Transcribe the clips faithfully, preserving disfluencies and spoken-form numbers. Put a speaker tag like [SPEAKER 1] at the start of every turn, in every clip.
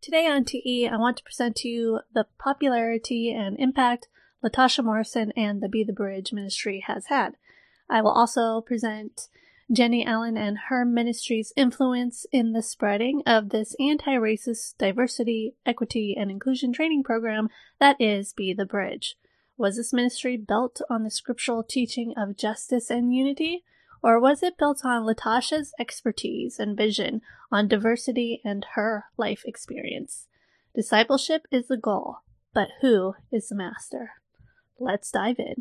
[SPEAKER 1] Today on T E, I want to present to you the popularity and impact LaTosha Morrison and the Be the Bridge ministry has had. I will also present Jenny Allen and her ministry's influence in the spreading of this anti-racist diversity, equity, and inclusion training program that is Be the Bridge. Was this ministry built on the scriptural teaching of justice and unity? Or was it built on LaTosha's expertise and vision on diversity and her life experience? Discipleship is the goal, but who is the master? Let's dive in.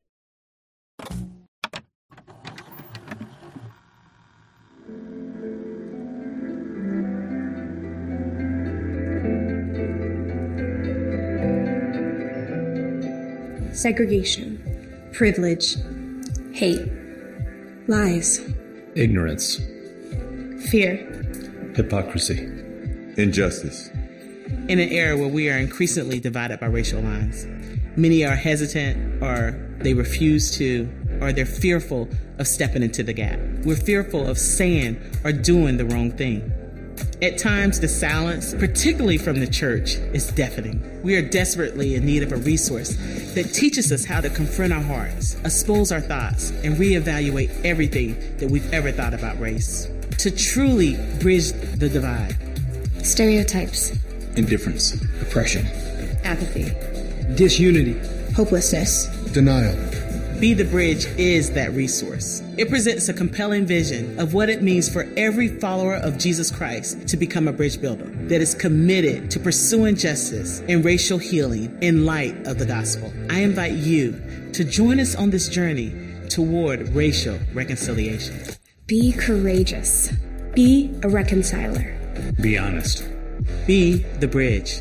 [SPEAKER 2] Segregation, privilege, hate, lies,
[SPEAKER 3] ignorance,
[SPEAKER 2] fear,
[SPEAKER 3] hypocrisy,
[SPEAKER 4] injustice.
[SPEAKER 5] In an era where we are increasingly divided by racial lines, many are hesitant or they refuse to, or they're fearful of stepping into the gap. We're fearful of saying or doing the wrong thing. At times, the silence, particularly from the church, is deafening. We are desperately in need of a resource that teaches us how to confront our hearts, expose our thoughts, and reevaluate everything that we've ever thought about race. To truly bridge the divide.
[SPEAKER 2] Stereotypes,
[SPEAKER 3] indifference,
[SPEAKER 6] oppression,
[SPEAKER 2] apathy,
[SPEAKER 6] disunity,
[SPEAKER 2] hopelessness,
[SPEAKER 6] denial.
[SPEAKER 5] Be the Bridge is that resource. It presents a compelling vision of what it means for every follower of Jesus Christ to become a bridge builder that is committed to pursuing justice and racial healing in light of the gospel. I invite you to join us on this journey toward racial reconciliation.
[SPEAKER 2] Be courageous. Be a reconciler.
[SPEAKER 3] Be honest.
[SPEAKER 5] Be the Bridge.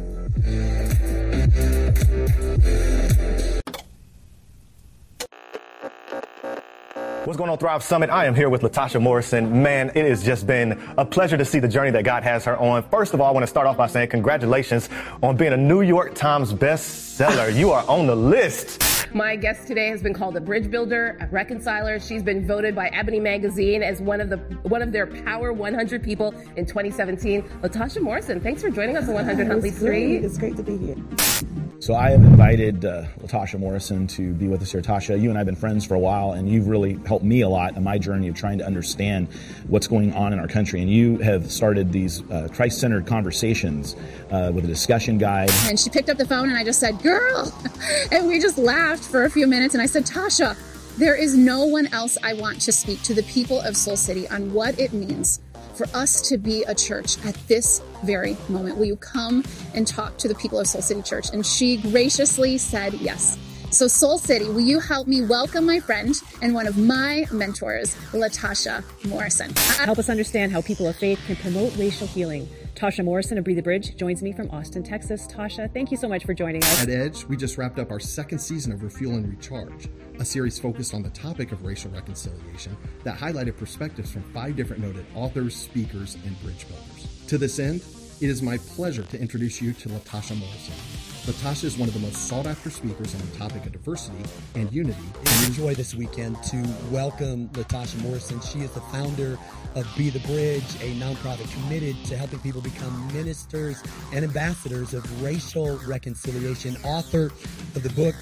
[SPEAKER 7] What's going on, Thrive Summit? I am here with LaTosha Morrison. Man, it has just been a pleasure to see the journey that God has her on. First of all, I want to start off by saying congratulations on being a New York Times bestseller. You are on the list.
[SPEAKER 8] My guest today has been called a bridge builder, a reconciler. She's been voted by Ebony Magazine as one of the one of their Power one hundred people in twenty seventeen. LaTosha Morrison, thanks for joining us on one hundred Huntley Street.
[SPEAKER 9] It's great to be here.
[SPEAKER 10] So I have invited uh, LaTosha Morrison to be with us here. Tasha, you and I have been friends for a while, and you've really helped me a lot in my journey of trying to understand what's going on in our country. And you have started these uh, Christ-centered conversations uh, with a discussion guide.
[SPEAKER 11] And she picked up the phone, and I just said, girl! And we just laughed for a few minutes, and I said, Tasha, there is no one else I want to speak to the people of Soul City on what it means for us to be a church at this very moment. Will you come and talk to the people of Soul City Church? And she graciously said yes. So Soul City, will you help me welcome my friend and one of my mentors, LaTosha Morrison.
[SPEAKER 12] Help us understand how people of faith can promote racial healing. Tasha Morrison of Be the Bridge joins me from Austin, Texas. Tasha, thank you so much for joining us.
[SPEAKER 13] At Edge, we just wrapped up our second season of Refuel and Recharge, a series focused on the topic of racial reconciliation that highlighted perspectives from five different noted authors, speakers, and bridge builders. To this end, it is my pleasure to introduce you to LaTosha Morrison. LaTosha is one of the most sought-after speakers on the topic of diversity and unity.
[SPEAKER 14] We enjoy this weekend to welcome LaTosha Morrison. She is the founder of Be the Bridge, a nonprofit committed to helping people become ministers and ambassadors of racial reconciliation, author of the book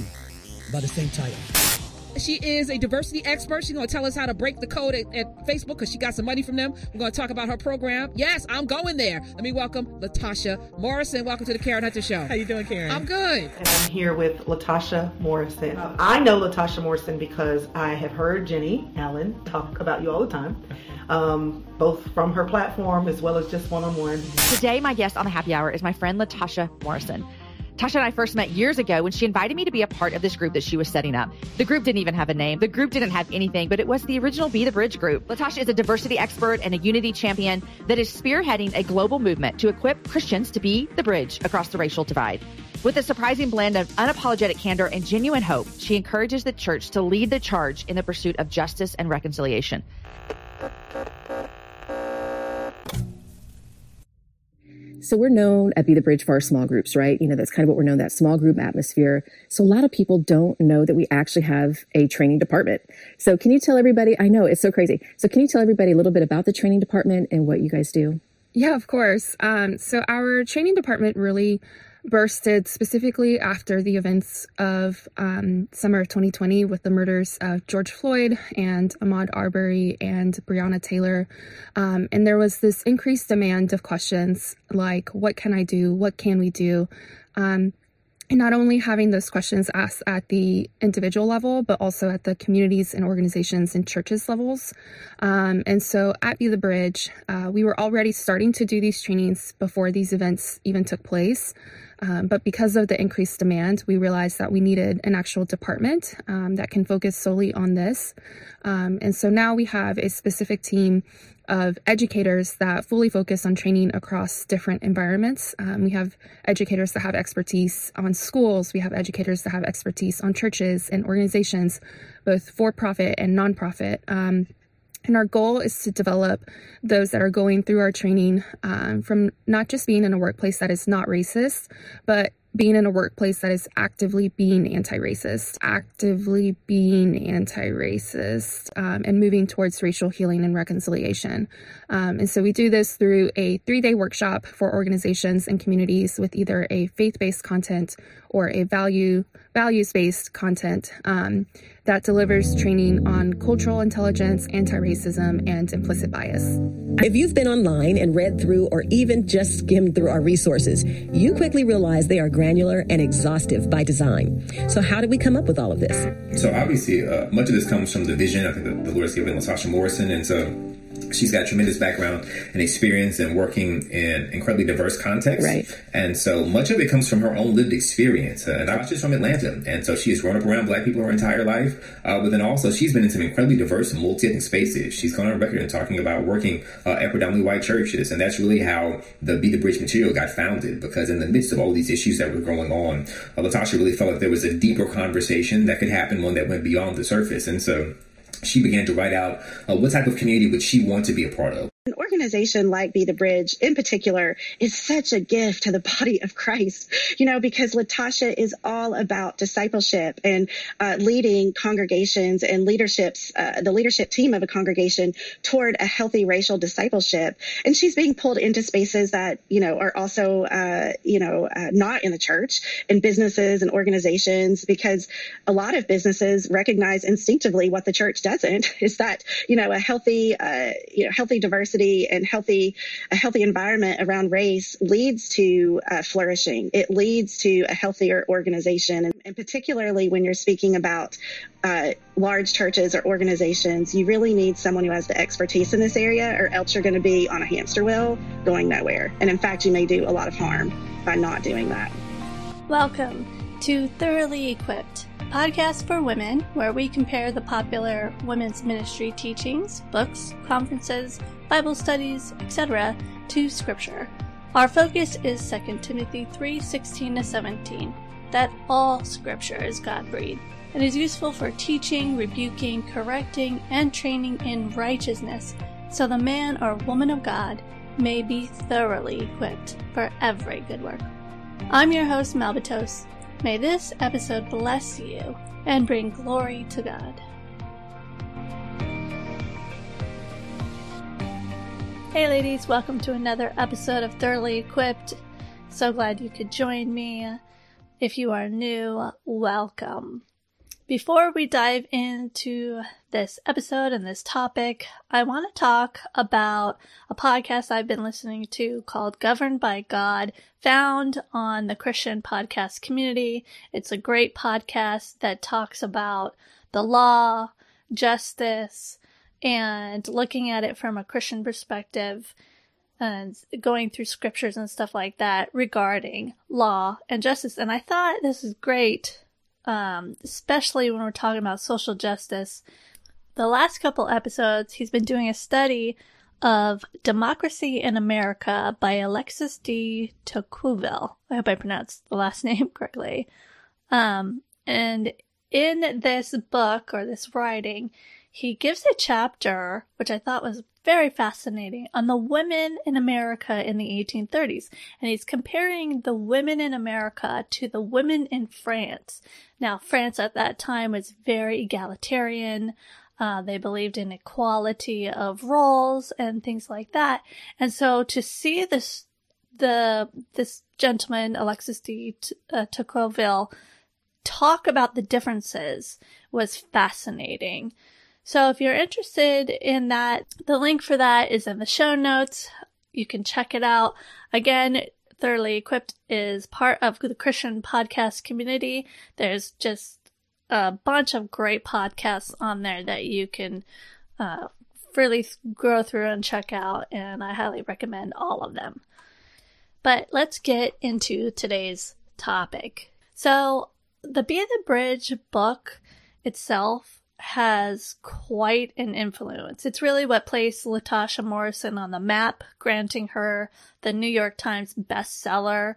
[SPEAKER 14] by the same title.
[SPEAKER 15] She is a diversity expert. She's going to tell us how to break the code at, at Facebook because she got some money from them. We're going to talk about her program. Yes, I'm going there. Let me welcome LaTosha Morrison. Welcome to the Karen Hunter Show.
[SPEAKER 5] How you doing, Karen?
[SPEAKER 15] I'm good.
[SPEAKER 9] And I'm here with LaTosha Morrison. I know LaTosha Morrison because I have heard Jenny Allen talk about you all the time, um, both from her platform as well as just one-on-one.
[SPEAKER 16] Today, my guest on the Happy Hour is my friend LaTosha Morrison. Tasha and I first met years ago when she invited me to be a part of this group that she was setting up. The group didn't even have a name. The group didn't have anything, but it was the original Be the Bridge group. LaTosha is a diversity expert and a unity champion that is spearheading a global movement to equip Christians to be the bridge across the racial divide. With a surprising blend of unapologetic candor and genuine hope, she encourages the church to lead the charge in the pursuit of justice and reconciliation.
[SPEAKER 17] So we're known at Be the Bridge for our small groups, right? You know, that's kind of what we're known, that small group atmosphere. So a lot of people don't know that we actually have a training department. So can you tell everybody, I know it's so crazy. So can you tell everybody a little bit about the training department and what you guys do?
[SPEAKER 6] Yeah, of course. Um, so our training department really bursted specifically after the events of um, summer of twenty twenty with the murders of George Floyd and Ahmaud Arbery and Breonna Taylor. Um, and there was this increased demand of questions like, what can I do? What can we do? Um, And not only having those questions asked at the individual level, but also at the communities and organizations and churches levels. Um, and so at Be the Bridge, uh, we were already starting to do these trainings before these events even took place. Um, but because of the increased demand, we realized that we needed an actual department um, that can focus solely on this. Um, and so now we have a specific team of educators that fully focus on training across different environments. Um, we have educators that have expertise on schools. We have educators that have expertise on churches and organizations, both for-profit and nonprofit. Um, And our goal is to develop those that are going through our training um, from not just being in a workplace that is not racist, but being in a workplace that is actively being anti-racist, actively being anti-racist, um, and moving towards racial healing and reconciliation. Um, and so we do this through a three-day workshop for organizations and communities with either a faith-based content or a value values-based content um, that delivers training on cultural intelligence, anti-racism, and implicit bias.
[SPEAKER 18] If you've been online and read through or even just skimmed through our resources, you quickly realize they are granular and exhaustive by design. So how did we come up with all of this?
[SPEAKER 19] So obviously, uh, much of this comes from the vision I think that the Lord has given LaTosha Morrison, and so she's got tremendous background and experience in working in incredibly diverse contexts.
[SPEAKER 18] Right.
[SPEAKER 19] And so much of it comes from her own lived experience. Uh, and she's from Atlanta. And so she has grown up around Black people her entire life. Uh, but then also she's been in some incredibly diverse and multi-ethnic spaces. She's gone on record and talking about working uh, at predominantly white churches. And that's really how the Be the Bridge material got founded. Because in the midst of all these issues that were going on, uh, LaTosha really felt like there was a deeper conversation that could happen, one that went beyond the surface. And so she began to write out uh, what type of community would she want to be a part of.
[SPEAKER 20] An organization like Be the Bridge in particular is such a gift to the body of Christ, you know, because LaTosha is all about discipleship and uh, leading congregations and leaderships, uh, the leadership team of a congregation toward a healthy racial discipleship. And she's being pulled into spaces that, you know, are also, uh, you know, uh, not in the church, in businesses and organizations, because a lot of businesses recognize instinctively what the church doesn't, is that, you know, a healthy, uh, you know, healthy diversity and healthy, a healthy environment around race leads to uh, flourishing. It leads to a healthier organization. And, and particularly when you're speaking about uh, large churches or organizations, you really need someone who has the expertise in this area, or else you're going to be on a hamster wheel going nowhere. And in fact, you may do a lot of harm by not doing that.
[SPEAKER 1] Welcome to Thoroughly Equipped, podcast for women, where we compare the popular women's ministry teachings, books, conferences, Bible studies, et cetera to Scripture. Our focus is Second Timothy three sixteen to seventeen, that all Scripture is God-breathed and is useful for teaching, rebuking, correcting, and training in righteousness, so the man or woman of God may be thoroughly equipped for every good work. I'm your host, Malbatos. May this episode bless you and bring glory to God. Hey ladies, welcome to another episode of Thoroughly Equipped. So glad you could join me. If you are new, welcome. Before we dive into this episode and this topic, I want to talk about a podcast I've been listening to called Governed by God, found on the Christian podcast community. It's a great podcast that talks about the law, justice, and looking at it from a Christian perspective and going through scriptures and stuff like that regarding law and justice. And I thought this is great, um, especially when we're talking about social justice. The last couple episodes, he's been doing a study of Democracy in America by Alexis de Tocqueville. I hope I pronounced the last name correctly. Um, and in this book, or this writing, he gives a chapter, which I thought was very fascinating, on the women in America in the eighteen thirties. And he's comparing the women in America to the women in France. Now, France at that time was very egalitarian. Uh, they believed in equality of roles and things like that. And so to see this, the, this gentleman, Alexis de uh, Tocqueville, talk about the differences was fascinating. So if you're interested in that, the link for that is in the show notes. You can check it out. Again, Thoroughly Equipped is part of the Christian podcast community. There's just a bunch of great podcasts on there that you can uh, freely go through and check out, and I highly recommend all of them. But let's get into today's topic. So, the Be the Bridge book itself has quite an influence. It's really what placed LaTosha Morrison on the map, granting her the New York Times bestseller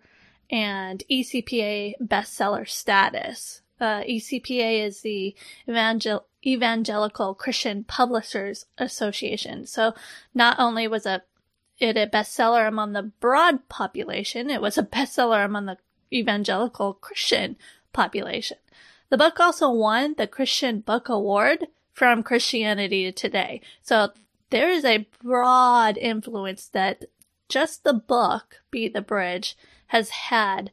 [SPEAKER 1] and E C P A bestseller status. Uh, E C P A is the Evangel- Evangelical Christian Publishers Association. So not only was a, it a bestseller among the broad population, it was a bestseller among the evangelical Christian population. The book also won the Christian Book Award from Christianity Today. So there is a broad influence that just the book, Be the Bridge, has had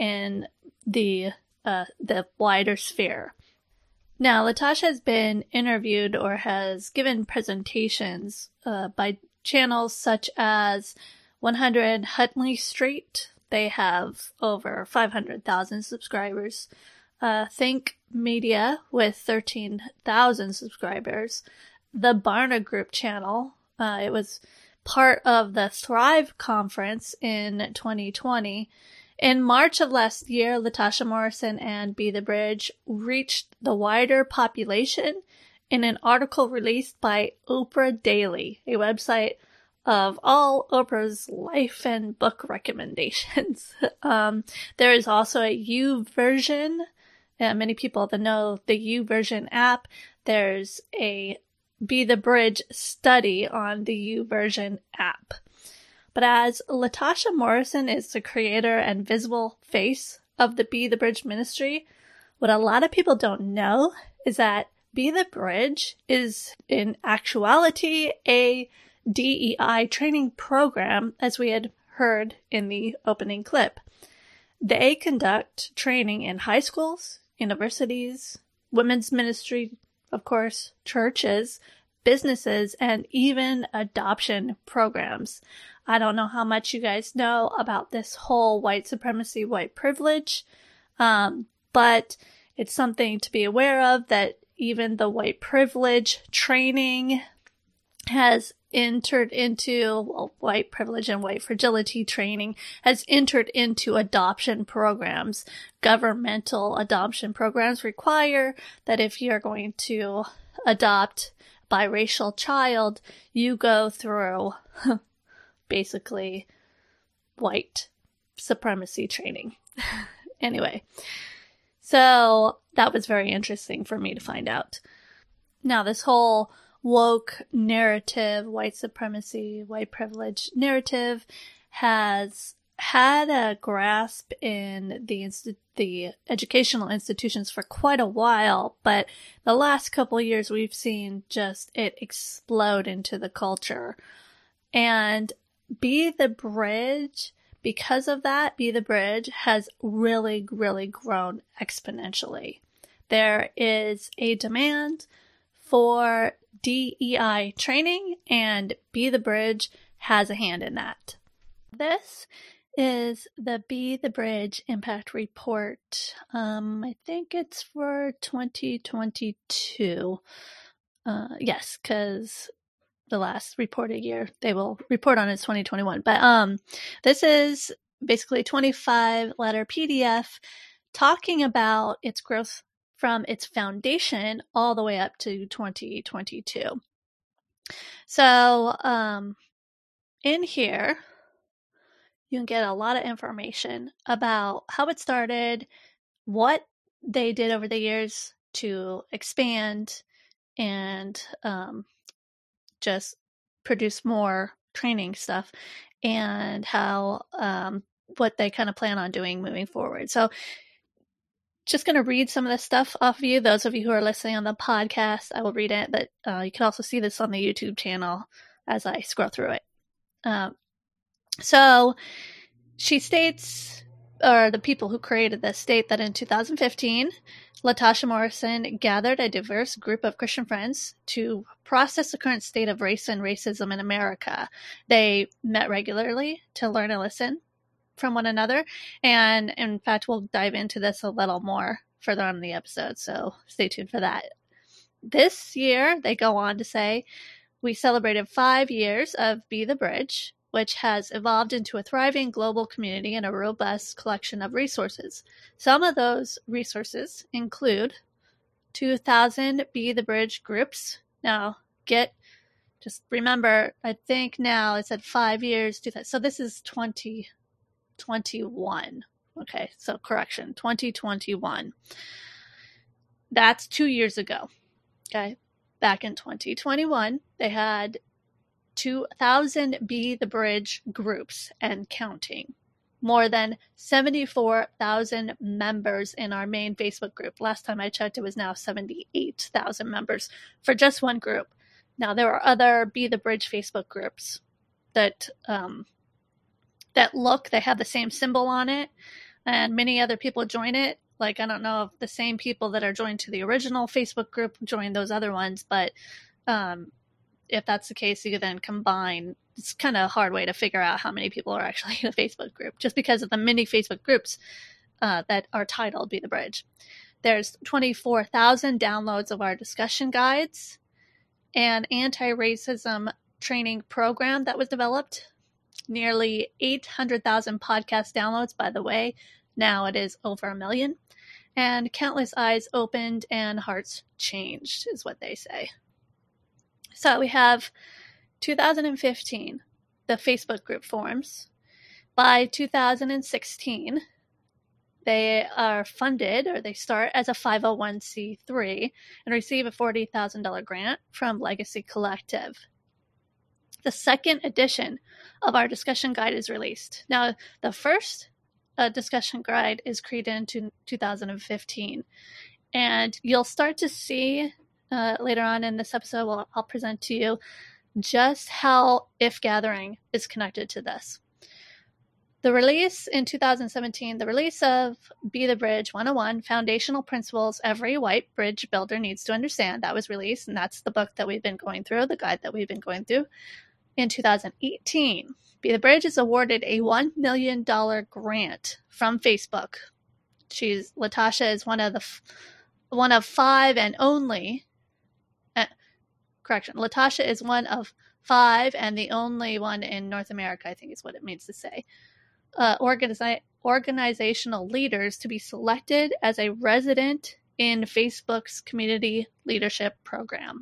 [SPEAKER 1] in the Uh, the wider sphere. Now, LaTosha has been interviewed or has given presentations uh, by channels such as one hundred Huntley Street. They have over five hundred thousand subscribers. Uh, Think Media with thirteen thousand subscribers. The Barna Group channel. Uh, it was part of the Thrive Conference in twenty twenty. In March of last year, LaTosha Morrison and Be the Bridge reached the wider population in an article released by Oprah Daily, a website of all Oprah's life and book recommendations. um, there is also a YouVersion. Uh, many people that know the YouVersion app. There's a Be the Bridge study on the YouVersion app. But as LaTosha Morrison is the creator and visible face of the Be the Bridge ministry, what a lot of people don't know is that Be the Bridge is in actuality a D E I training program, as we had heard in the opening clip. They conduct training in high schools, universities, women's ministry, of course, churches, businesses, and even adoption programs. I don't know how much you guys know about this whole white supremacy, white privilege, um, but it's something to be aware of, that even the white privilege training has entered into, well, white privilege and white fragility training has entered into adoption programs. Governmental adoption programs require that if you're going to adopt a biracial child, you go through basically white supremacy training. Anyway, so that was very interesting for me to find out. Now, this whole woke narrative, white supremacy, white privilege narrative has had a grasp in the inst- the educational institutions for quite a while, but the last couple of years we've seen just it explode into the culture. And Be the Bridge, because of that, Be the Bridge has really, really grown exponentially. There is a demand for D E I training, and Be the Bridge has a hand in that. This is the Be the Bridge Impact Report. Um, I think it's for twenty twenty-two. Uh, yes, because the last reported year they will report on is twenty twenty-one. But um, this is basically a twenty-five letter P D F talking about its growth from its foundation all the way up to twenty twenty-two. So um, in here, you can get a lot of information about how it started, what they did over the years to expand and um, just produce more training stuff, and how um, what they kind of plan on doing moving forward. So just going to read some of this stuff off of you. Those of you who are listening on the podcast, I will read it, but uh, you can also see this on the YouTube channel as I scroll through it. Um, so she states, or the people who created this state, that in two thousand fifteen, LaTosha Morrison gathered a diverse group of Christian friends to process the current state of race and racism in America. They met regularly to learn and listen from one another. And in fact, we'll dive into this a little more further on in the episode, so stay tuned for that. This year, they go on to say, we celebrated five years of Be the Bridge, which has evolved into a thriving global community and a robust collection of resources. Some of those resources include two thousand Be the Bridge groups. Now, get, just remember, I think now it's at five years, so this is twenty twenty-one. Okay, so correction, twenty twenty-one. That's two years ago. Okay, back in twenty twenty-one, they had two thousand Be the Bridge groups and counting. More than seventy-four thousand members in our main Facebook group. Last time I checked, it was now seventy-eight thousand members for just one group. Now, there are other Be the Bridge Facebook groups that um, that look, they have the same symbol on it, and many other people join it. Like, I don't know if the same people that are joined to the original Facebook group join those other ones, but um, if that's the case, you can then combine. It's kind of a hard way to figure out how many people are actually in a Facebook group, just because of the many Facebook groups uh, that are titled Be the Bridge. There's twenty-four thousand downloads of our discussion guides, an anti-racism training program that was developed, nearly eight hundred thousand podcast downloads, by the way. Now it is over a million. And countless eyes opened and hearts changed, is what they say. So we have two thousand fifteen, the Facebook group forms. By two thousand sixteen, they are funded, or they start as a five oh one c three and receive a forty thousand dollars grant from Legacy Collective. The second edition of our discussion guide is released. Now, the first uh, discussion guide is created in two, two thousand fifteen, and you'll start to see uh, later on in this episode, we'll, I'll present to you just how If Gathering is connected to this. The release in two thousand seventeen, the release of Be the Bridge one oh one, Foundational Principles Every White Bridge Builder Needs to Understand, that was released, and that's the book that we've been going through, the guide that we've been going through. In two thousand eighteen, Be the Bridge is awarded a one million dollars grant from Facebook. She's LaTosha is one of the f- one of five and only uh, correction. LaTosha is one of five and the only one in North America, I think is what it means to say. Uh, organizi- organizational leaders to be selected as a resident in Facebook's Community Leadership Program.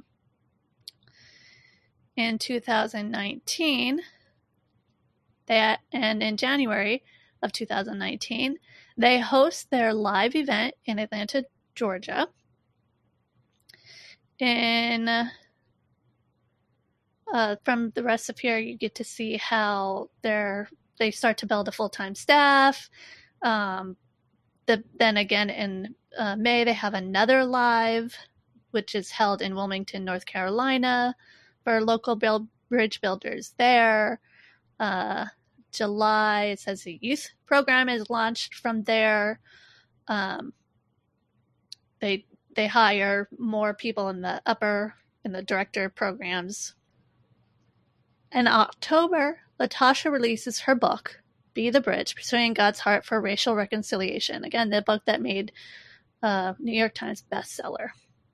[SPEAKER 1] In two thousand nineteen, they, and in January of two thousand nineteen, they host their live event in Atlanta, Georgia. In uh, from the rest of here, you get to see how they're they start to build a full-time staff. Um, the, then again, in uh, May, they have another live, which is held in Wilmington, North Carolina, for local build, bridge builders there. Uh, July, it says the youth program is launched from there. Um, they they hire more people in the upper, in the director programs. In October, LaTosha releases her book, Be the Bridge, Pursuing God's Heart for Racial Reconciliation. Again, the book that made uh, New York Times bestseller.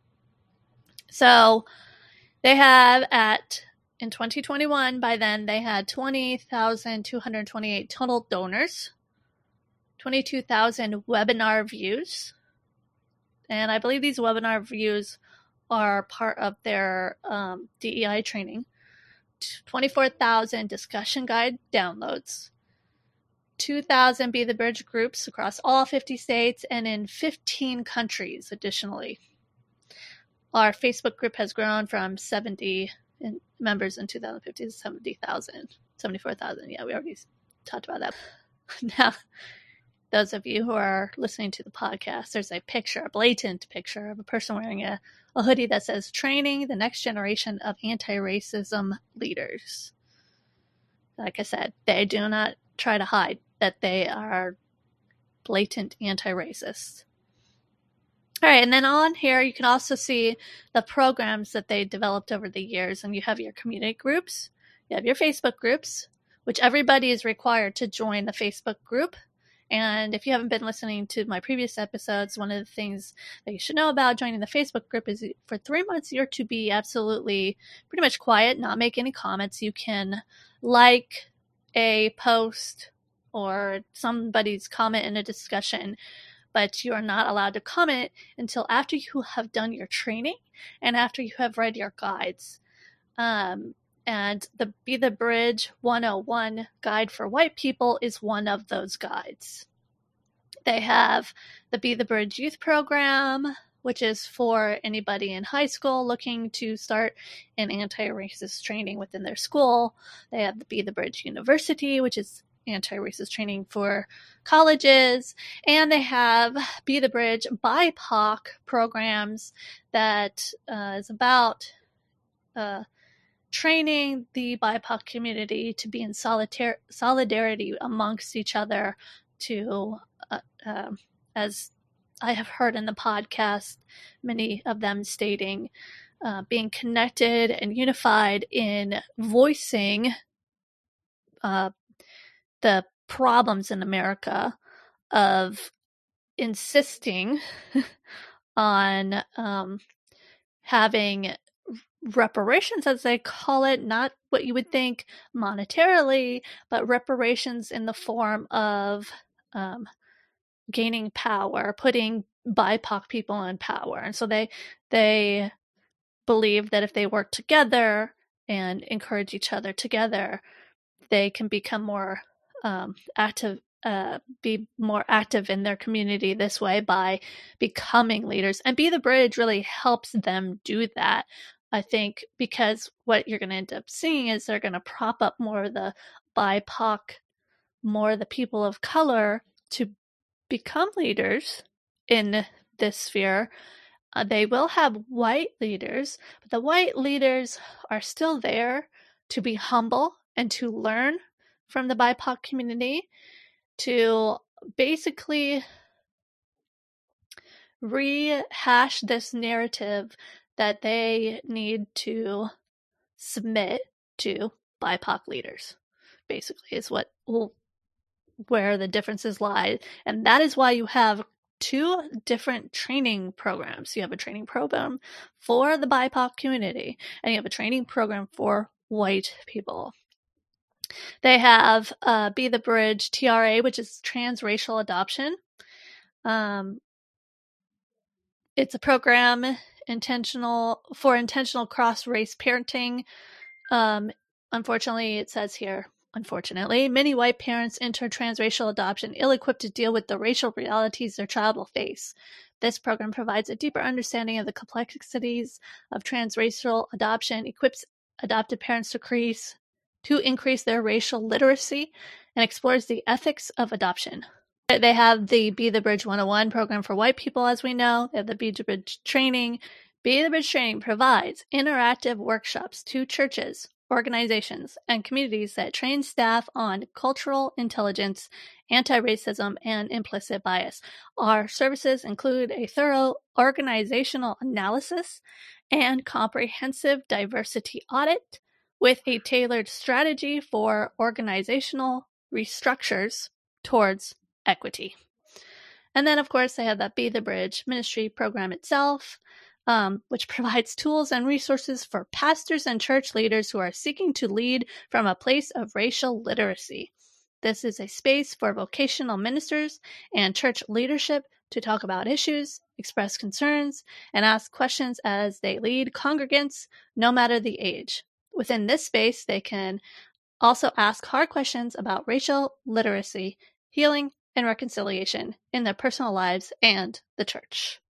[SPEAKER 1] So they have at, in twenty twenty-one, by then, they had twenty thousand two hundred twenty-eight total donors, twenty-two thousand webinar views, and I believe these webinar views are part of their um, D E I training, twenty-four thousand discussion guide downloads, two thousand Be the Bridge groups across all fifty states and in fifteen countries additionally. Our Facebook group has grown from seventy in members in two thousand fifteen to seventy thousand, seventy-four thousand. Yeah, we already talked about that. Now, those of you who are listening to the podcast, there's a picture, a blatant picture of a person wearing a, a hoodie that says training the next generation of anti-racism leaders. Like I said, they do not try to hide that they are blatant anti-racists. All right, and then on here, you can also see the programs that they developed over the years, and you have your community groups, you have your Facebook groups, which everybody is required to join the Facebook group. And if you haven't been listening to my previous episodes, one of the things that you should know about joining the Facebook group is for three months, you're to be absolutely pretty much quiet, not make any comments. You can like a post or somebody's comment in a discussion, but you are not allowed to comment until after you have done your training and after you have read your guides. Um, and the Be the Bridge one oh one guide for white people is one of those guides. They have the Be the Bridge youth program, which is for anybody in high school looking to start an anti-racist training within their school. They have the Be the Bridge University, which is anti-racist training for colleges, and they have Be the Bridge B I P O C programs that uh, is about uh, training the B I P O C community to be in solidar- solidarity amongst each other to, uh, uh, as I have heard in the podcast, many of them stating uh, being connected and unified in voicing uh, the problems in America of insisting on um, having reparations, as they call it, not what you would think monetarily, but reparations in the form of um, gaining power, putting B I P O C people in power. And so they they believe that if they work together and encourage each other together, they can become more um, active, uh, be more active in their community this way by becoming leaders. And Be the Bridge really helps them do that, I think, because what you're going to end up seeing is they're going to prop up more of the B I P O C, more of the people of color to become leaders in this sphere. Uh, they will have white leaders, but the white leaders are still there to be humble and to learn from the B I P O C community, to basically rehash this narrative that they need to submit to B I P O C leaders, basically, is what will, where the differences lie. And that is why you have two different training programs. You have a training program for the B I P O C community, and you have a training program for white people. They have uh, Be the Bridge T R A, which is transracial adoption. Um, it's a program intentional for intentional cross-race parenting. Um, unfortunately, it says here, unfortunately, many white parents enter transracial adoption ill-equipped to deal with the racial realities their child will face. This program provides a deeper understanding of the complexities of transracial adoption, equips adopted parents to increase, to increase their racial literacy, and explores the ethics of adoption. They have the Be the Bridge one oh one program for white people, as we know. They have the Be the Bridge training. Be the Bridge training provides interactive workshops to churches, organizations, and communities that train staff on cultural intelligence, anti-racism, and implicit bias. Our services include a thorough organizational analysis and comprehensive diversity audit, with a tailored strategy for organizational restructures towards equity. And then, of course, they have that Be the Bridge ministry program itself, um, which provides tools and resources for pastors and church leaders who are seeking to lead from a place of racial literacy. This is a space for vocational ministers and church leadership to talk about issues, express concerns, and ask questions as they lead congregants, no matter the age. Within this space, they can also ask hard questions about racial literacy, healing, and reconciliation in their personal lives and the church.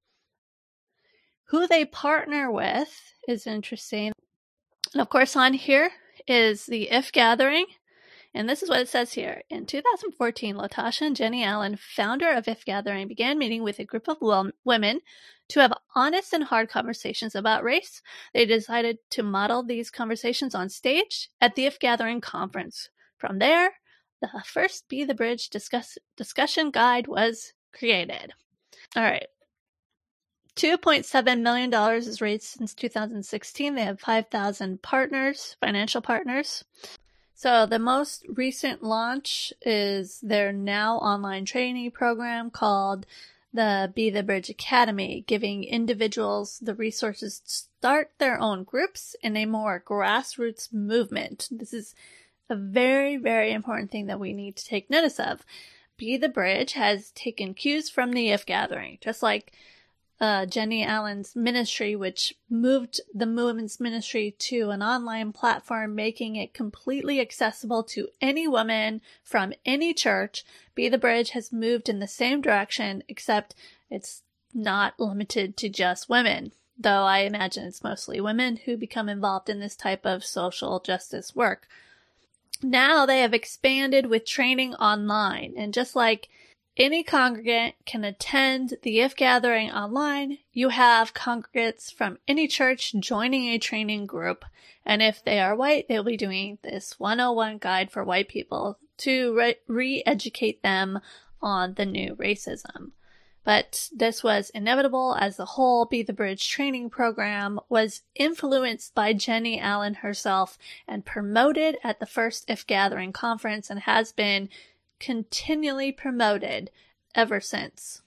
[SPEAKER 1] Who they partner with is interesting. And of course, on here is the If Gathering And this is what it says here. In two thousand fourteen, Latasha and Jenny Allen, founder of If Gathering, began meeting with a group of women to have honest and hard conversations about race. They decided to model these conversations on stage at the If Gathering conference. From there, the first Be the Bridge discuss- discussion guide was created. All right. two point seven million dollars is raised since two thousand sixteen. They have five thousand partners, financial partners. So the most recent launch is their now online training program called the Be the Bridge Academy, giving individuals the resources to start their own groups in a more grassroots movement. This is a very, very important thing that we need to take notice of. Be the Bridge has taken cues from the If Gathering, just like Uh, Jenny Allen's ministry, which moved the women's ministry to an online platform, making it completely accessible to any woman from any church. Be the Bridge has moved in the same direction, except it's not limited to just women, though I imagine it's mostly women who become involved in this type of social justice work. Now they have expanded with training online, and just like any congregant can attend the If Gathering online, you have congregants from any church joining a training group. And if they are white, they'll be doing this one oh one guide for white people to re- re-educate them on the new racism. But this was inevitable as the whole Be the Bridge training program was influenced by Jenny Allen herself and promoted at the first If Gathering conference and has been continually promoted ever since.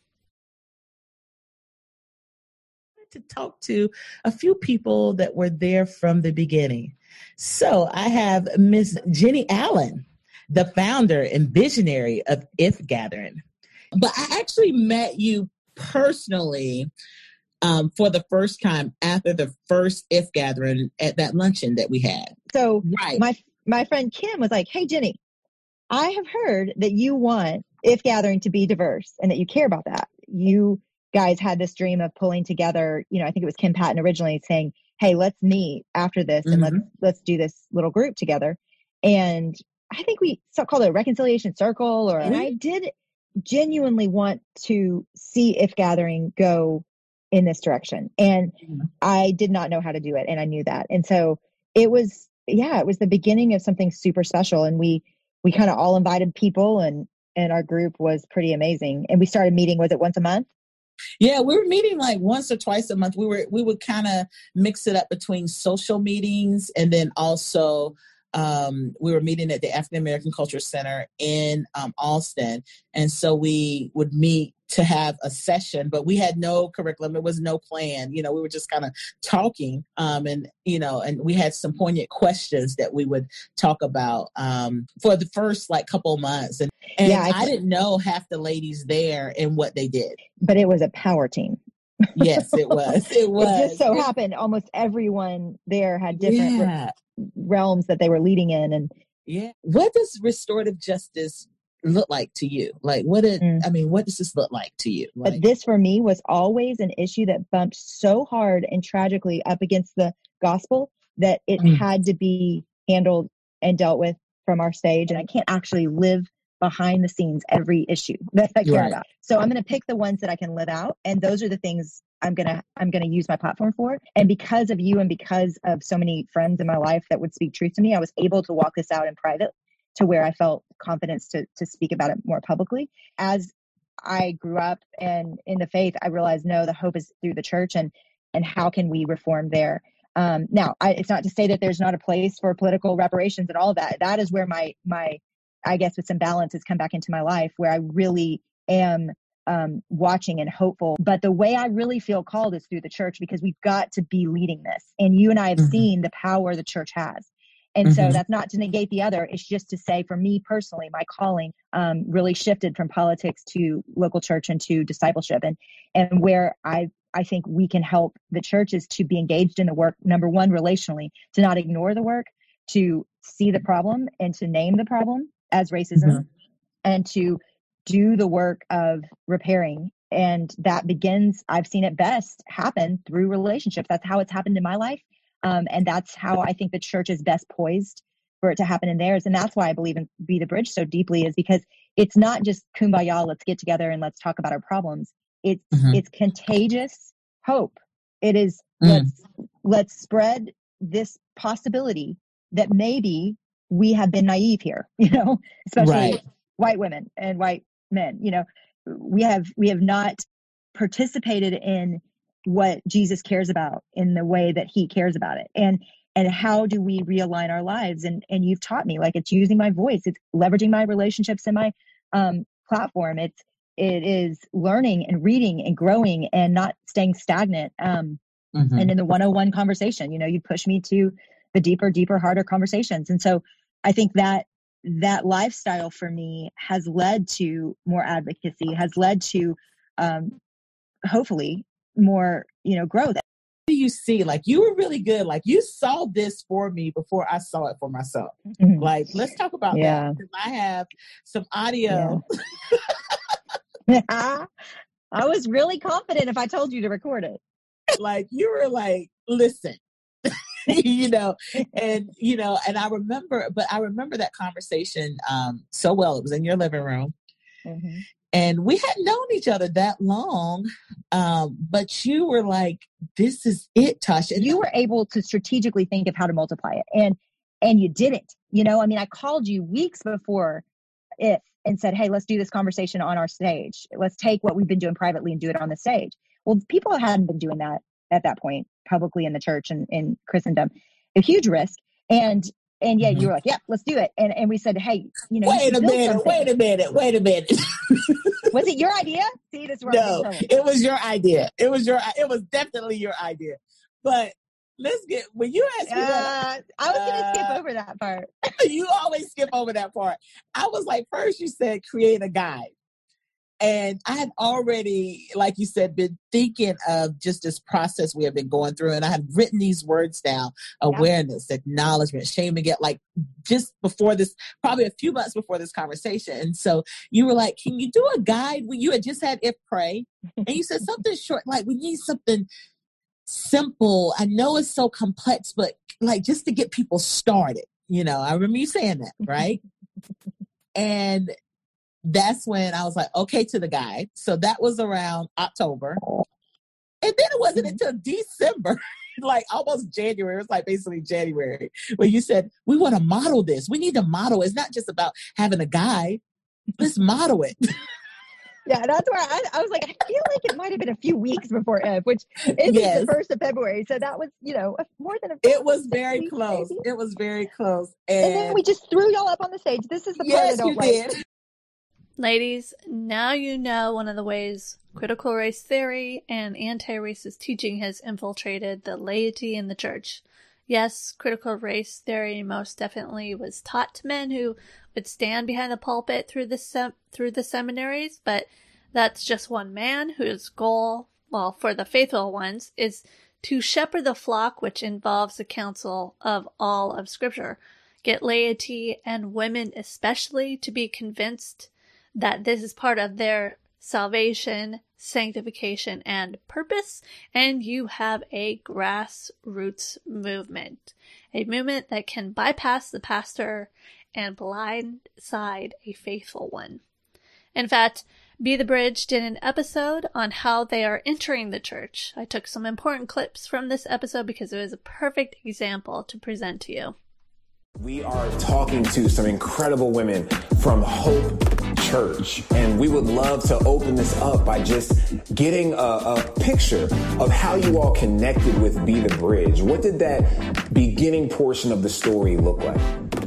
[SPEAKER 21] To talk to a few people that were there from the beginning. So I have Miss Jenny Allen, the founder and visionary of If Gathering. But I actually met you personally um, for the first time after the first If Gathering at that luncheon that we had.
[SPEAKER 22] So
[SPEAKER 21] right.
[SPEAKER 22] my my friend Kim was like, "Hey, Jenny, I have heard that you want If Gathering to be diverse and that you care about that. You guys had this dream of pulling together, you know, I think it was Kim Patton originally saying, hey, let's meet after this and mm-hmm. let's, let's do this little group together. And I think we called it a reconciliation circle or, mm-hmm. and I did genuinely want to see If Gathering go in this direction. And mm-hmm. I did not know how to do it. And I knew that. And so it was, yeah, it was the beginning of something super special. And we, we kind of all invited people and, and our group was pretty amazing. And we started meeting, was it once a month?
[SPEAKER 21] Yeah, we were meeting like once or twice a month. We were, we would kind of mix it up between social meetings and then also um, we were meeting at the African American Culture Center in um, Austin. And so we would meet to have a session, but we had no curriculum. There was no plan. You know, we were just kind of talking um, and, you know, and we had some poignant questions that we would talk about um, for the first like couple months. And, and yeah, I, I didn't know half the ladies there and what they did.
[SPEAKER 22] But it was a power team.
[SPEAKER 21] Yes, it was. It was.
[SPEAKER 22] It just so happened almost everyone there had different yeah. re- realms that they were leading in. And
[SPEAKER 21] yeah. What does restorative justice look like to you? Like, what did, mm. I mean, what does this look like to you? Like,
[SPEAKER 22] but this for me was always an issue that bumped so hard and tragically up against the gospel that it mm. had to be handled and dealt with from our stage. And I can't actually live behind the scenes every issue that I care right. about. So I'm going to pick the ones that I can live out. And those are the things I'm going to, I'm going to use my platform for. And because of you and because of so many friends in my life that would speak truth to me, I was able to walk this out in private to where I felt confidence to to speak about it more publicly. As I grew up and in the faith, I realized, no, the hope is through the church and, and how can we reform there? Um, now, I, it's not to say that there's not a place for political reparations and all of that. That is where my, my, I guess with some balance has come back into my life where I really am um, watching and hopeful. But the way I really feel called is through the church because we've got to be leading this. And you and I have mm-hmm. seen the power the church has. And mm-hmm. so that's not to negate the other. It's just to say, for me personally, my calling um, really shifted from politics to local church and to discipleship. And and where I I think we can help the church is to be engaged in the work, number one, relationally, to not ignore the work, to see the problem and to name the problem as racism, mm-hmm. and to do the work of repairing. And that begins, I've seen it best happen through relationships. That's how it's happened in my life. Um, and that's how I think the church is best poised for it to happen in theirs. And that's why I believe in Be the Bridge so deeply, is because it's not just kumbaya, let's get together and let's talk about our problems. It's, mm-hmm. it's contagious hope. It is, mm. let's, let's spread this possibility that maybe we have been naive here, you know, especially right. white women and white men, you know, we have, we have not participated in what Jesus cares about in the way that he cares about it. And, and how do we realign our lives? And, and you've taught me, like, it's using my voice, it's leveraging my relationships and my, um, platform. It's, it is learning and reading and growing and not staying stagnant. Um, mm-hmm. and in the one oh one conversation, you know, you push me to the deeper, deeper, harder conversations. And so I think that that lifestyle for me has led to more advocacy, has led to, um, hopefully more, you know, growth.
[SPEAKER 21] Do you see, like, you were really good. Like, you saw this for me before I saw it for myself. Mm-hmm. Like, let's talk about yeah. that. Because I have some audio.
[SPEAKER 22] Yeah. I was really confident if I told you to record it.
[SPEAKER 21] Like, you were like, listen, you know, and, you know, and I remember, but I remember that conversation um, so well. It was in your living room. Mm-hmm. And we hadn't known each other that long, um, but you were like, this is it, Tasha.
[SPEAKER 22] You were able to strategically think of how to multiply it. And and you didn't. You know, I mean, I called you weeks before it and said, hey, let's do this conversation on our stage. Let's take what we've been doing privately and do it on the stage. Well, people hadn't been doing that at that point, publicly in the church and in Christendom. A huge risk. And And yeah, mm-hmm. you were like, yeah, let's do it. And and we said, hey, you know,
[SPEAKER 21] wait
[SPEAKER 22] you
[SPEAKER 21] a minute,
[SPEAKER 22] something.
[SPEAKER 21] wait a minute, wait a minute.
[SPEAKER 22] Was it your idea? See, this is where
[SPEAKER 21] no, it was your idea. It was your, it was definitely your idea. But let's get, when you asked me
[SPEAKER 22] uh,
[SPEAKER 21] that,
[SPEAKER 22] I was going to
[SPEAKER 21] uh,
[SPEAKER 22] skip over that part.
[SPEAKER 21] You always skip over that part. I was like, first you said create a guide. And I had already, like you said, been thinking of just this process we have been going through. And I had written these words down: awareness, yeah. acknowledgement, shame, and get, like, just before this, probably a few months before this conversation. And so you were like, can you do a guide? When you had just had If Pray, and you said something short, like, we need something simple. I know it's so complex, but like, just to get people started. You know, I remember you saying that, right? And that's when I was like, okay, to the guide. So that was around October. And then it wasn't until December, like almost January. It was like basically January, where you said, we want to model this. We need to model. It's not just about having a guide. Let's model it.
[SPEAKER 22] Yeah, that's where I, I was like, I feel like it might have been a few weeks before F, which is yes. the first of February. So that was, you know, more than a
[SPEAKER 21] It was very weeks, close. Maybe. It was very close. And,
[SPEAKER 22] and then we just threw y'all up on the stage. This is the part
[SPEAKER 21] yes,
[SPEAKER 22] I don't
[SPEAKER 21] you
[SPEAKER 22] like.
[SPEAKER 21] Did.
[SPEAKER 1] Ladies, now you know one of the ways critical race theory and anti-racist teaching has infiltrated the laity in the church. Yes, critical race theory most definitely was taught to men who would stand behind the pulpit through the sem- through the seminaries, but that's just one man whose goal, well, for the faithful ones, is to shepherd the flock, which involves the counsel of all of Scripture. Get laity and women especially to be convinced that this is part of their salvation, sanctification, and purpose, and you have a grassroots movement. A movement that can bypass the pastor and blindside a faithful one. In fact, Be the Bridge did an episode on how they are entering the church. I took some important clips from this episode because it was a perfect example to present to you.
[SPEAKER 2] We are talking to some incredible women from Hope Church, and we would love to open this up by just getting a, a picture of how you all connected with Be the Bridge. What did that beginning portion of the story look like?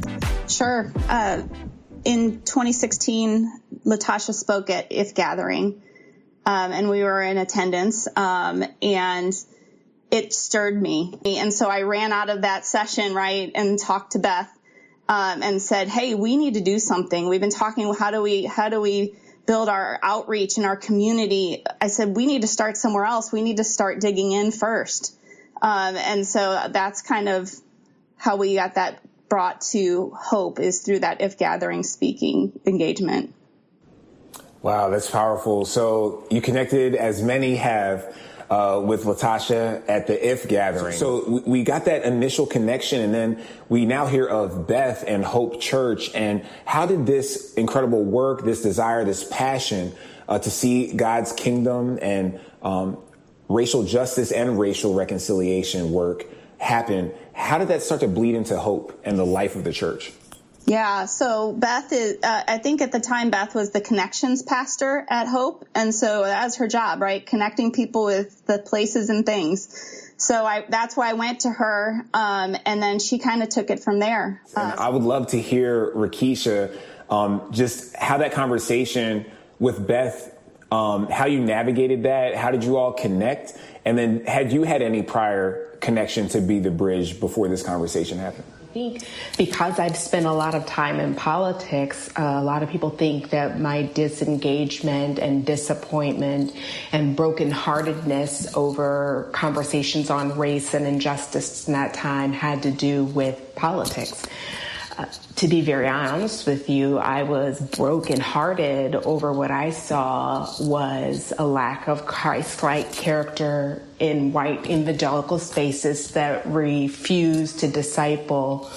[SPEAKER 4] Sure. Uh, in twenty sixteen, Latasha spoke at If Gathering, um, and we were in attendance, um, and it stirred me. And so I ran out of that session, right, and talked to Beth, um, and said, hey, we need to do something. We've been talking, how do we, how do we build our outreach in our community? I said, we need to start somewhere else. We need to start digging in first. Um, and so that's kind of how we got that brought to Hope, is through that If Gathering speaking engagement.
[SPEAKER 2] Wow, that's powerful. So you connected, as many have, uh, with Latasha at the I F gathering. So we, we got that initial connection, and then we now hear of Beth and Hope Church. And how did this incredible work, this desire, this passion uh, to see God's kingdom and um, racial justice and racial reconciliation work happen? How did that start to bleed into Hope and the life of the church?
[SPEAKER 4] Yeah, so Beth is, uh, I think at the time Beth was the connections pastor at Hope. And so that's her job, right? Connecting people with the places and things. So I, that's why I went to her. Um, and then she kind of took it from there. Uh,
[SPEAKER 2] I would love to hear, Rakisha, um, just how that conversation with Beth, um, how you navigated that. How did you all connect? And then had you had any prior connection to Be the Bridge before this conversation happened?
[SPEAKER 3] I think because I've spent a lot of time in politics, uh, a lot of people think that my disengagement and disappointment and brokenheartedness over conversations on race and injustice in that time had to do with politics. Uh, to be very honest with you, I was brokenhearted over what I saw was a lack of Christ-like character in white evangelical spaces that refuse to disciple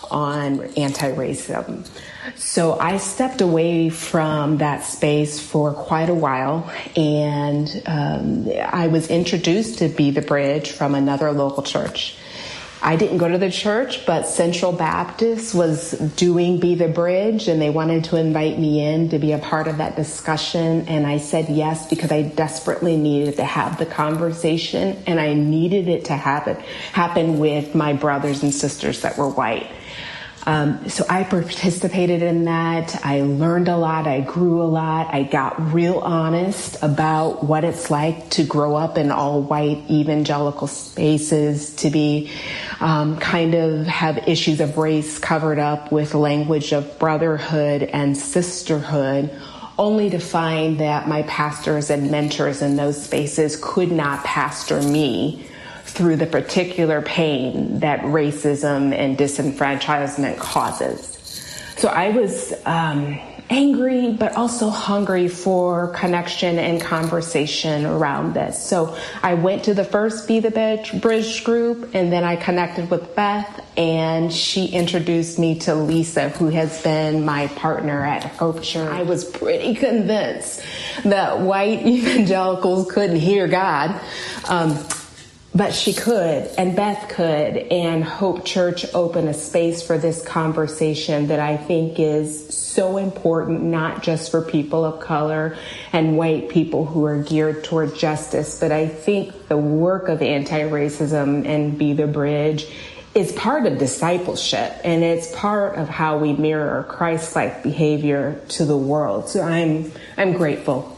[SPEAKER 3] on anti-racism. So I stepped away from that space for quite a while, and um, I was introduced to Be the Bridge from another local church. I didn't go to the church, but Central Baptist was doing Be the Bridge, and they wanted to invite me in to be a part of that discussion. And I said yes, because I desperately needed to have the conversation, and I needed it to happen, happen with my brothers and sisters that were white. Um, so I participated in that. I learned a lot. I grew a lot. I got real honest about what it's like to grow up in all white evangelical spaces, to be um, kind of have issues of race covered up with language of brotherhood and sisterhood, only to find that my pastors and mentors in those spaces could not pastor me through the particular pain that racism and disenfranchisement causes. So I was um, angry, but also hungry for connection and conversation around this. So I went to the first Be the Bridge group, and then I connected with Beth, and she introduced me to Lisa, who has been my partner at Hope Church. I was pretty convinced that white evangelicals couldn't hear God. Um, But she could, and Beth could, and Hope Church opened a space for this conversation that I think is so important, not just for people of color and white people who are geared toward justice, but I think the work of anti-racism and Be the Bridge is part of discipleship, and it's part of how we mirror Christ-like behavior to the world. So I'm I'm grateful.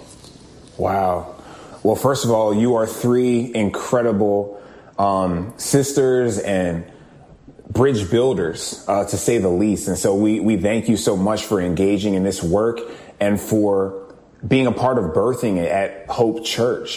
[SPEAKER 2] Wow. Well, first of all, you are three incredible um, sisters and bridge builders, uh, to say the least. And so we, we thank you so much for engaging in this work and for being a part of birthing it at Hope Church.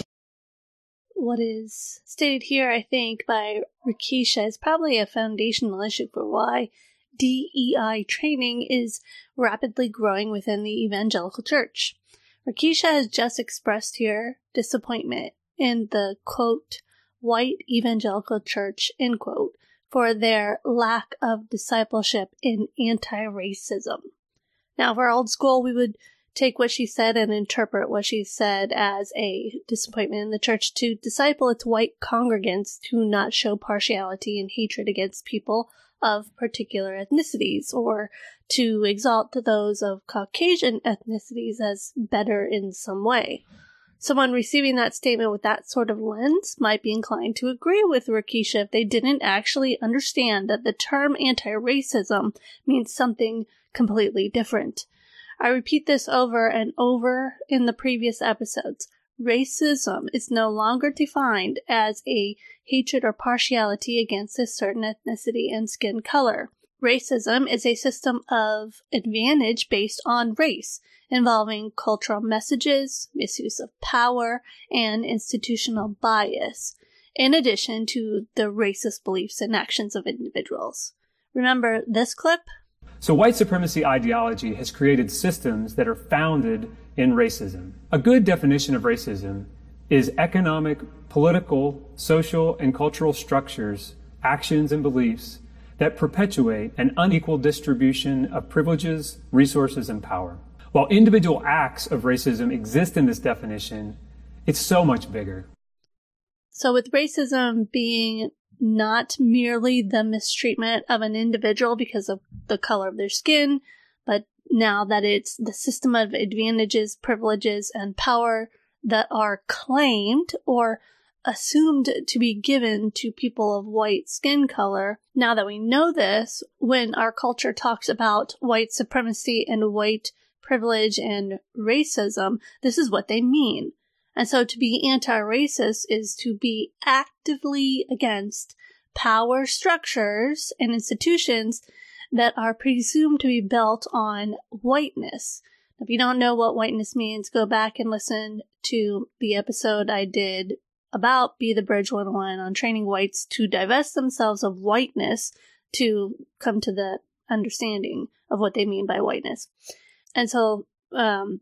[SPEAKER 1] What is stated here, I think, by Rakisha is probably a foundational issue for why D E I training is rapidly growing within the evangelical church. Rakisha has just expressed here disappointment in the, quote, white evangelical church, end quote, for their lack of discipleship in anti-racism. Now, if we're old school, we would take what she said and interpret what she said as a disappointment in the church to disciple its white congregants to not show partiality and hatred against people of particular ethnicities, or to exalt those of Caucasian ethnicities as better in some way. Someone receiving that statement with that sort of lens might be inclined to agree with Rakisha if they didn't actually understand that the term anti-racism means something completely different. I repeat this over and over in the previous episodes. Racism is no longer defined as a hatred or partiality against a certain ethnicity and skin color. Racism is a system of advantage based on race, involving cultural messages, misuse of power, and institutional bias, in addition to the racist beliefs and actions of individuals. Remember this clip?
[SPEAKER 7] So white supremacy ideology has created systems that are founded in racism. A good definition of racism is economic, political, social, and cultural structures, actions, and beliefs that perpetuate an unequal distribution of privileges, resources, and power. While individual acts of racism exist in this definition, it's so much bigger.
[SPEAKER 1] So with racism being not merely the mistreatment of an individual because of the color of their skin, but now that it's the system of advantages, privileges, and power that are claimed or assumed to be given to people of white skin color. Now that we know this, when our culture talks about white supremacy and white privilege and racism, this is what they mean. And so to be anti-racist is to be actively against power structures and institutions that are presumed to be built on whiteness. If you don't know what whiteness means, go back and listen to the episode I did about Be the Bridge one oh one on training whites to divest themselves of whiteness to come to the understanding of what they mean by whiteness. And so um,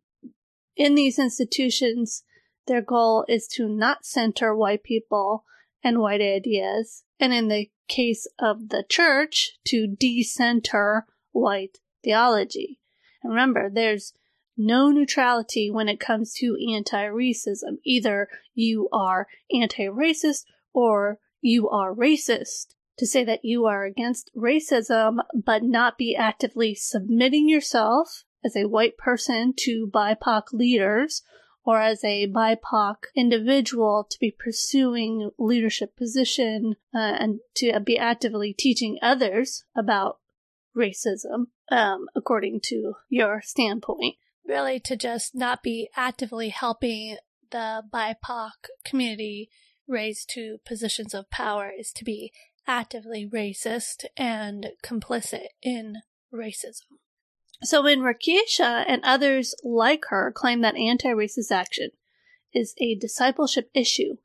[SPEAKER 1] in these institutions, their goal is to not center white people and white ideas, and in the case of the church, to de-center white theology. And remember, there's no neutrality when it comes to anti-racism. Either you are anti-racist or you are racist. To say that you are against racism but not be actively submitting yourself as a white person to B I P O C leaders or as a B I P O C individual to be pursuing leadership position uh, and to be actively teaching others about racism, um, according to your standpoint. Really, to just not be actively helping the B I P O C community raise to positions of power is to be actively racist and complicit in racism. So when Rakesia and others like her claim that anti-racist action is a discipleship issue,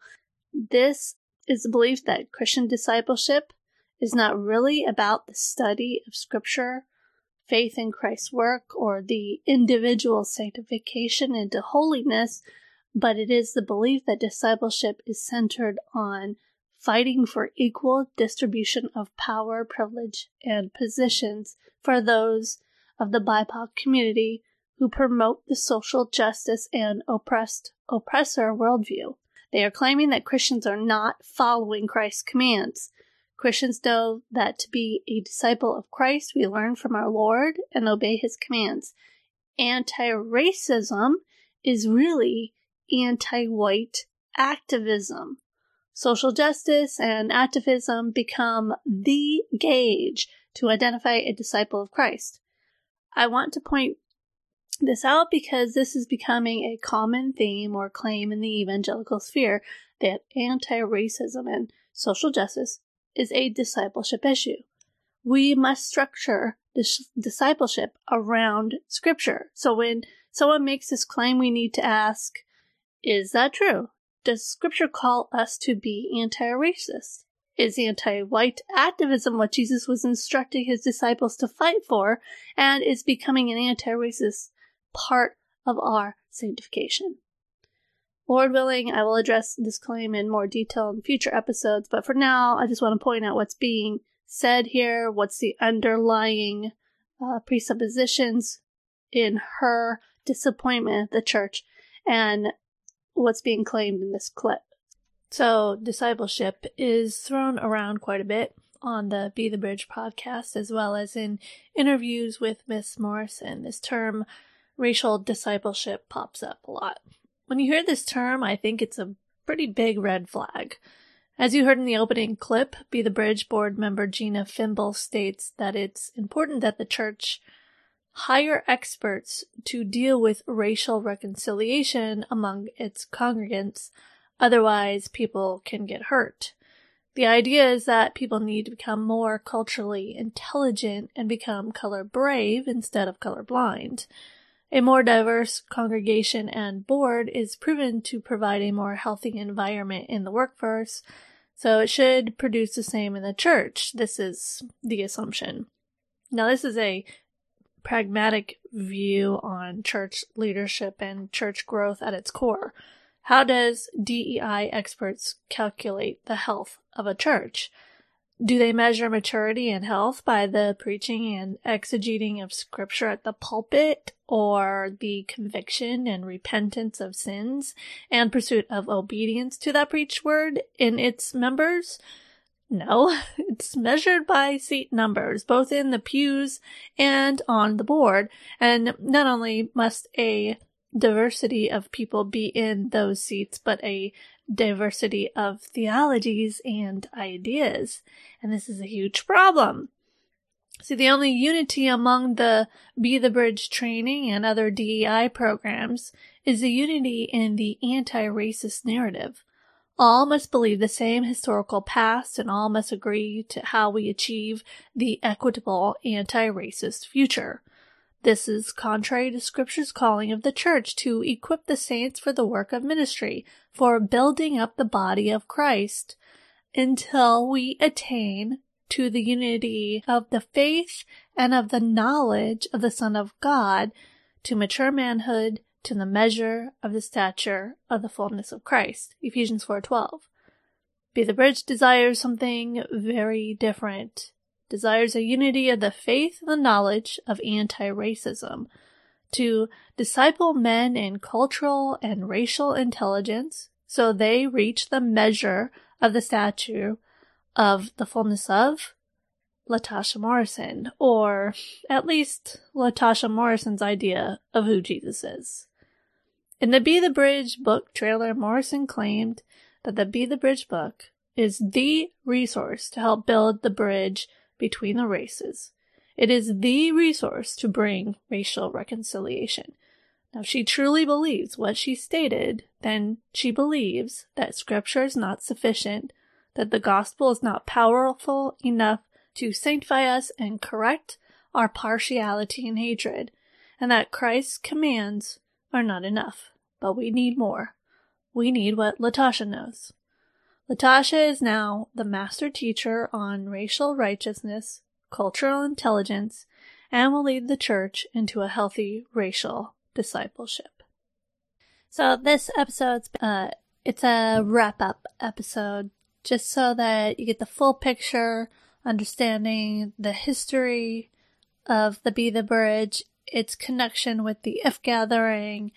[SPEAKER 1] this is the belief that Christian discipleship is not really about the study of Scripture, faith in Christ's work, or the individual sanctification into holiness, but it is the belief that discipleship is centered on fighting for equal distribution of power, privilege, and positions for those of the B I P O C community who promote the social justice and oppressed oppressor worldview. They are claiming that Christians are not following Christ's commands. Christians know that to be a disciple of Christ, we learn from our Lord and obey his commands. Anti-racism is really anti-white activism. Social justice and activism become the gauge to identify a disciple of Christ. I want to point this out because this is becoming a common theme or claim in the evangelical sphere that anti-racism and social justice is a discipleship issue. We must structure this discipleship around Scripture. So when someone makes this claim, we need to ask, is that true? Does Scripture call us to be anti-racist? Is anti-white activism what Jesus was instructing his disciples to fight for, and is becoming an anti-racist part of our sanctification? Lord willing, I will address this claim in more detail in future episodes, but for now, I just want to point out what's being said here, what's the underlying uh, presuppositions in her disappointment at the church, and what's being claimed in this clip. So, discipleship is thrown around quite a bit on the Be the Bridge podcast, as well as in interviews with Miss Morrison. This term, racial discipleship, pops up a lot. When you hear this term, I think it's a pretty big red flag. As you heard in the opening clip, Be the Bridge board member Gina Fimble states that it's important that the church hire experts to deal with racial reconciliation among its congregants. Otherwise, people can get hurt. The idea is that people need to become more culturally intelligent and become color brave instead of color blind. A more diverse congregation and board is proven to provide a more healthy environment in the workforce, so it should produce the same in the church. This is the assumption. Now, this is a pragmatic view on church leadership and church growth at its core. How does D E I experts calculate the health of a church? Do they measure maturity and health by the preaching and exegeting of scripture at the pulpit, or the conviction and repentance of sins and pursuit of obedience to that preached word in its members? No, it's measured by seat numbers, both in the pews and on the board. And not only must a diversity of people be in those seats, but a diversity of theologies and ideas. And this is a huge problem. See, the only unity among the Be the Bridge training and other D E I programs is the unity in the anti-racist narrative. All must believe the same historical past, and all must agree to how we achieve the equitable anti-racist future. This is contrary to Scripture's calling of the church to equip the saints for the work of ministry, for building up the body of Christ, until we attain to the unity of the faith and of the knowledge of the Son of God, to mature manhood, to the measure of the stature of the fullness of Christ. Ephesians four twelve. Be the Bridge desires something very different. Desires a unity of the faith and the knowledge of anti-racism, to disciple men in cultural and racial intelligence so they reach the measure of the stature of the fullness of LaTosha Morrison, or at least LaTosha Morrison's idea of who Jesus is. In the Be the Bridge book trailer, Morrison claimed that the Be the Bridge book is the resource to help build the bridge between the races. It is the resource to bring racial reconciliation. Now, if she truly believes what she stated, then she believes that Scripture is not sufficient, that the gospel is not powerful enough to sanctify us and correct our partiality and hatred, and that Christ's commands are not enough. But we need more. We need what LaTosha knows. LaTosha is now the master teacher on racial righteousness, cultural intelligence, and will lead the church into a healthy racial discipleship. So this episode's, uh, it's a wrap-up episode, just so that you get the full picture, understanding the history of the Be the Bridge, its connection with the If Gathering,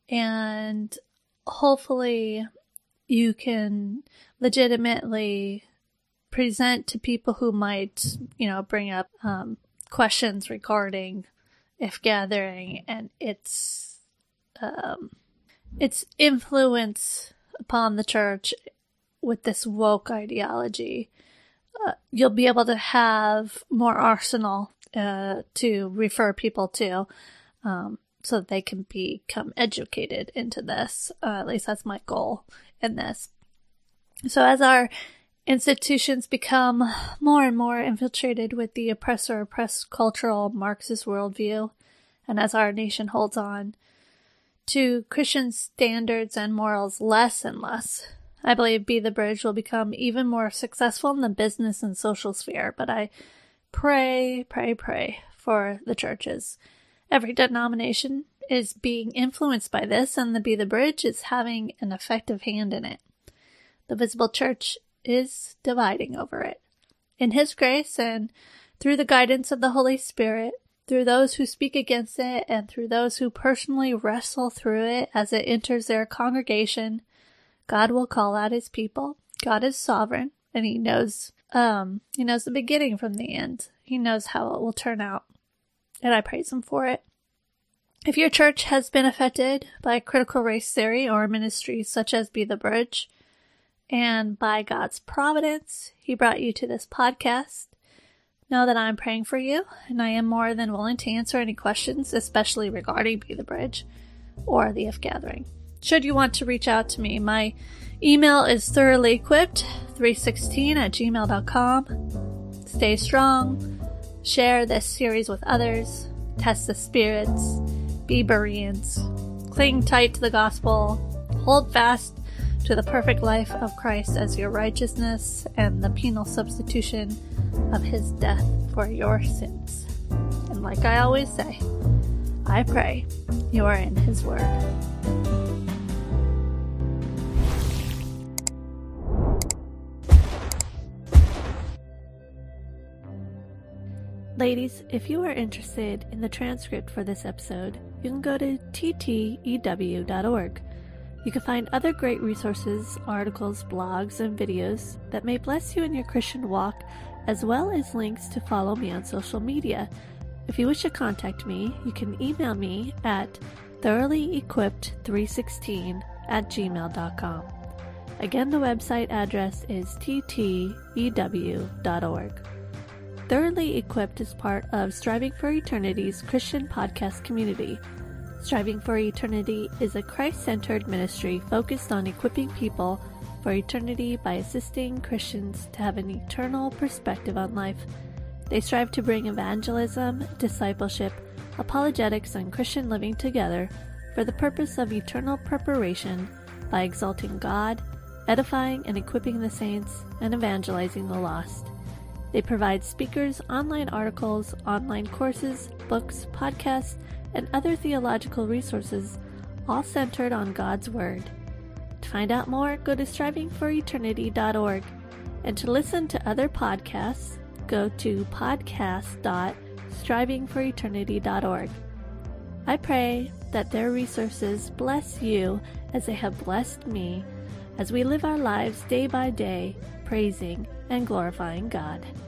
[SPEAKER 1] and hopefully you can legitimately present to people who might, you know, bring up um, questions regarding If Gathering and its um, its influence upon the church with this woke ideology. Uh, you'll be able to have more arsenal uh, to refer people to, um, so that they can become educated into this. Uh, at least that's my goal in this. So as our institutions become more and more infiltrated with the oppressor-oppressed cultural Marxist worldview, and as our nation holds on to Christian standards and morals less and less, I believe Be the Bridge will become even more successful in the business and social sphere. But I pray, pray, pray for the churches. Every denomination is being influenced by this, and the Be the Bridge is having an effective hand in it. The visible church is dividing over it. In His grace and through the guidance of the Holy Spirit, through those who speak against it and through those who personally wrestle through it as it enters their congregation, God will call out His people. God is sovereign, and He knows, um, He knows the beginning from the end. He knows how it will turn out, and I praise Him for it. If your church has been affected by critical race theory or ministries such as Be the Bridge, and by God's providence, He brought you to this podcast, know that I'm praying for you, and I am more than willing to answer any questions, especially regarding Be the Bridge or the If Gathering. Should you want to reach out to me, my email is thoroughly equipped three sixteen at gmail dot com. Stay strong, share this series with others, test the spirits, be Bereans, cling tight to the gospel, hold fast to the perfect life of Christ as your righteousness and the penal substitution of His death for your sins. And like I always say, I pray you are in His Word. Ladies, if you are interested in the transcript for this episode, you can go to t t e w dot org. You can find other great resources, articles, blogs, and videos that may bless you in your Christian walk, as well as links to follow me on social media. If you wish to contact me, you can email me at thoroughly equipped three sixteen at gmail dot com. Again, the website address is t t e w dot org. Thoroughly Equipped is part of Striving for Eternity's Christian podcast community. Striving for Eternity is a Christ-centered ministry focused on equipping people for eternity by assisting Christians to have an eternal perspective on life. They strive to bring evangelism, discipleship, apologetics, and Christian living together for the purpose of eternal preparation by exalting God, edifying and equipping the saints, and evangelizing the lost. They provide speakers, online articles, online courses, books, podcasts, and other theological resources, all centered on God's Word. To find out more, go to striving for eternity dot org. And to listen to other podcasts, go to podcast dot striving for eternity dot org. I pray that their resources bless you as they have blessed me, as we live our lives day by day, praising and glorifying God.